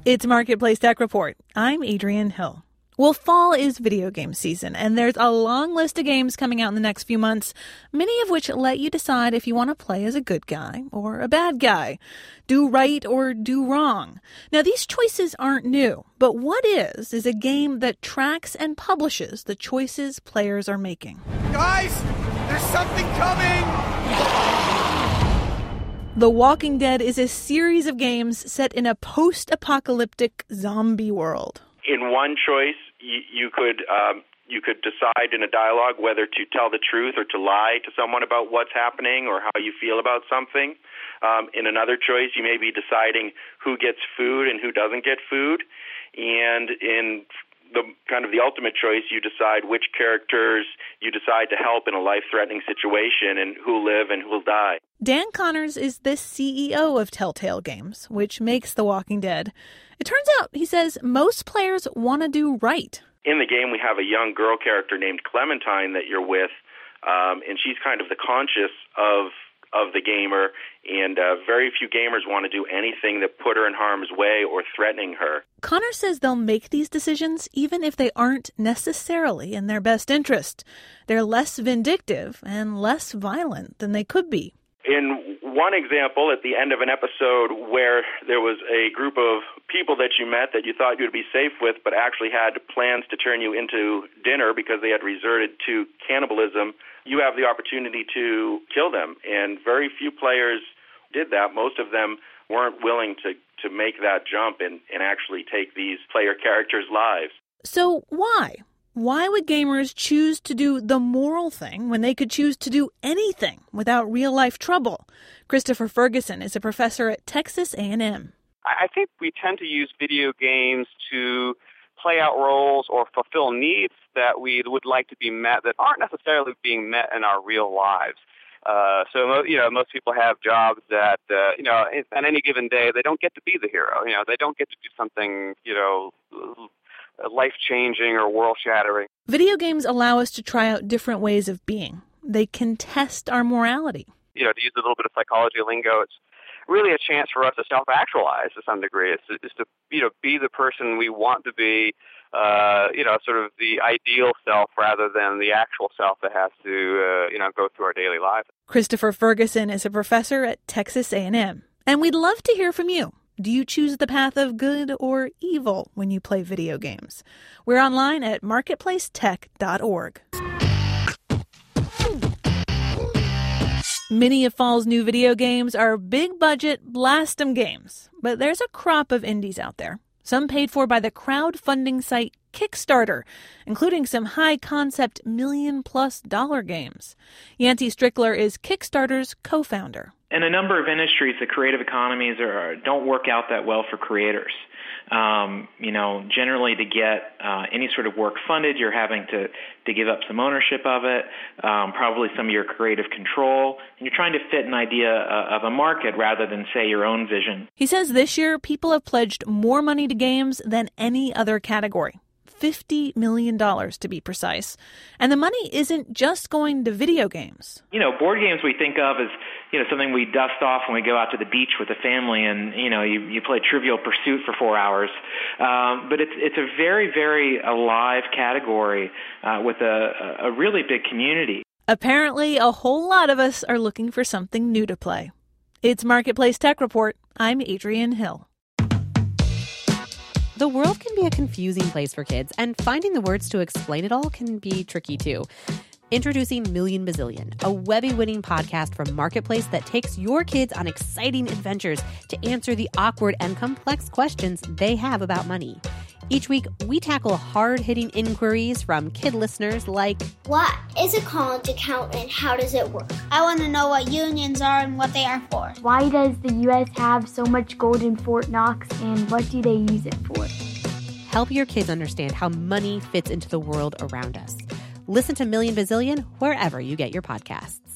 It's Marketplace Tech Report. I'm Adrienne Hill. Well, fall is video game season, and there's a long list of games coming out in the next few months, many of which let you decide if you want to play as a good guy or a bad guy, do right or do wrong. Now, these choices aren't new, but what is a game that tracks and publishes the choices players are making. Guys, there's something coming! The Walking Dead is a series of games set in a post-apocalyptic zombie world. In one choice, you could decide in a dialogue whether to tell the truth or to lie to someone about what's happening or how you feel about something. In another choice, you may be deciding who gets food and who doesn't get food. And in the ultimate choice, you decide which characters you decide to help in a life-threatening situation and who'll live and who'll die. Dan Connors is the CEO of Telltale Games, which makes The Walking Dead. It turns out, he says, most players want to do right. In the game, we have a young girl character named Clementine that you're with, and she's kind of the conscience of the gamer, and very few gamers want to do anything that put her in harm's way or threatening her. Connor says they'll make these decisions even if they aren't necessarily in their best interest. They're less vindictive and less violent than they could be. In one example, at the end of an episode where there was a group of people that you met that you thought you'd be safe with, but actually had plans to turn you into dinner because they had resorted to cannibalism, you have the opportunity to kill them. And very few players did that. Most of them weren't willing to make that jump and actually take these player characters' lives. So why? Why would gamers choose to do the moral thing when they could choose to do anything without real-life trouble? Christopher Ferguson is a professor at Texas A&M. I think we tend to use video games to play out roles or fulfill needs that we would like to be met that aren't necessarily being met in our real lives. So most people have jobs that, on any given day, they don't get to be the hero. They don't get to do something, life-changing or world-shattering. Video games allow us to try out different ways of being. They can test our morality. To use a little bit of psychology lingo, it's really a chance for us to self-actualize to some degree. It's to be the person we want to be, sort of the ideal self rather than the actual self that has to, go through our daily lives. Christopher Ferguson is a professor at Texas A&M. And we'd love to hear from you. Do you choose the path of good or evil when you play video games? We're online at marketplacetech.org. Many of fall's new video games are big-budget, blast-em games. But there's a crop of indies out there, some paid for by the crowdfunding site Kickstarter, including some high-concept million-plus dollar games. Yancey Strickler is Kickstarter's co-founder. In a number of industries, the creative economies don't work out that well for creators. Generally to get any sort of work funded, you're having to give up some ownership of it, probably some of your creative control, and you're trying to fit an idea of a market rather than, say, your own vision. He says this year, people have pledged more money to games than any other category. $50 million to be precise. And the money isn't just going to video games. Board games we think of as, something we dust off when we go out to the beach with the family and, you play Trivial Pursuit for 4 hours. But it's a very, very alive category with a really big community. Apparently, a whole lot of us are looking for something new to play. It's Marketplace Tech Report. I'm Adrienne Hill. The world can be a confusing place for kids, and finding the words to explain it all can be tricky too. Introducing Million Bazillion, a Webby-winning podcast from Marketplace that takes your kids on exciting adventures to answer the awkward and complex questions they have about money. Each week, we tackle hard-hitting inquiries from kid listeners like, what is a college account and how does it work? I want to know what unions are and what they are for. Why does the U.S. have so much gold in Fort Knox and what do they use it for? Help your kids understand how money fits into the world around us. Listen to Million Bazillion wherever you get your podcasts.